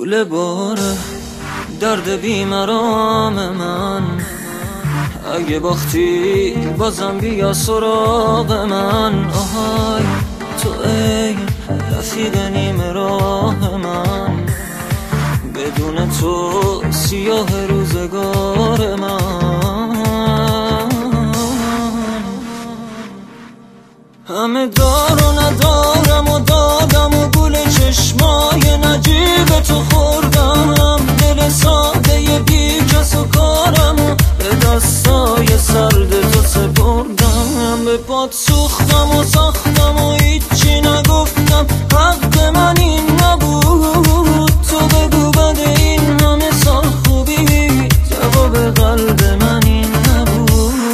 کوله باره درد بیمرام من، اگه باختی بازم بیا سراغ من. آهای تو ای رفیق نیم راه من، بدون تو سیاه روزگار من. همه دار و ندارم و دادم و گل چشمای نجیب تو خوردم، دل ساده بی کس و کارم و به دستای سرد تو سپردم. به پات سوختم و ساختم و هیچی نگفتم، حق من این نبود. تو بگو بده این همه سال خوبی، جواب قلب من این نبود.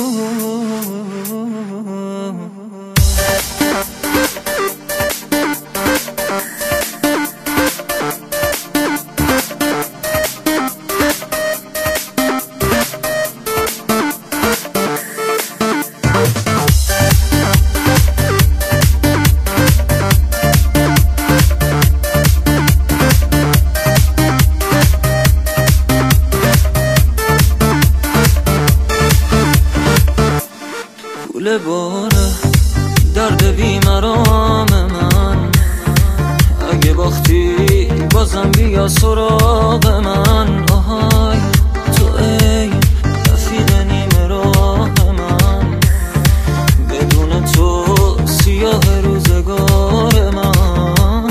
کوله باره درد بیمرام من، اگه باختی بازم بیا سراغ من. آهای تو ای رفیق نیم راه من، بدون تو سیاه روزگار من.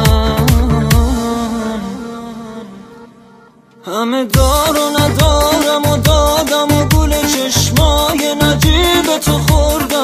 همه دار و ندارم و دادم و گل چشمای نجیب تو خوردم،